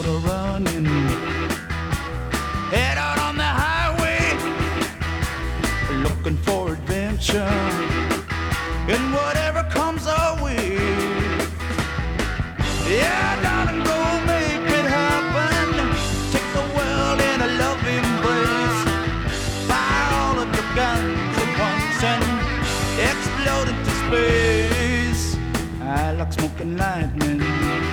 motor running, head out on the highway, looking for adventure and whatever comes our way. Yeah, darling, go make it happen. Take the world in a love embrace. Fire all of your guns at once and explode into space. I like smoking lightning,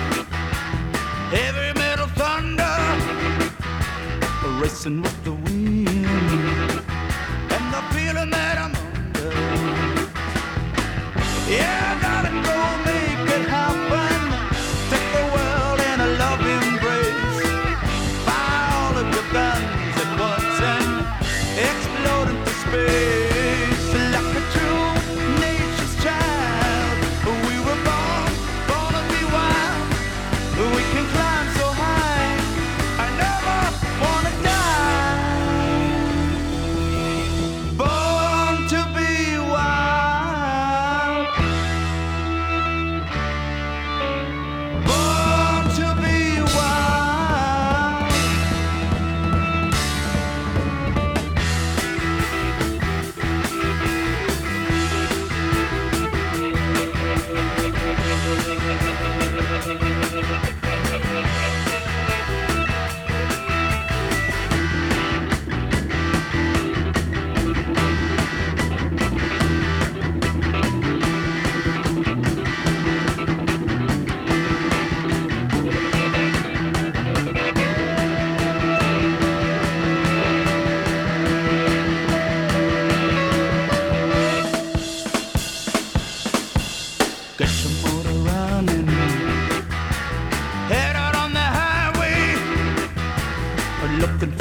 heavy metal thunder, racing with the wind, and the feeling that I'm under. Yeah, darling, go make it happen. Take the world in a love embrace. Fire all of your guns at once and explode into space. Like a true nature's child, we were born to be wild. We can climb so high, I never wanna die. Born to be wild. Born to be wild. Get your motor running, head out on the highway, looking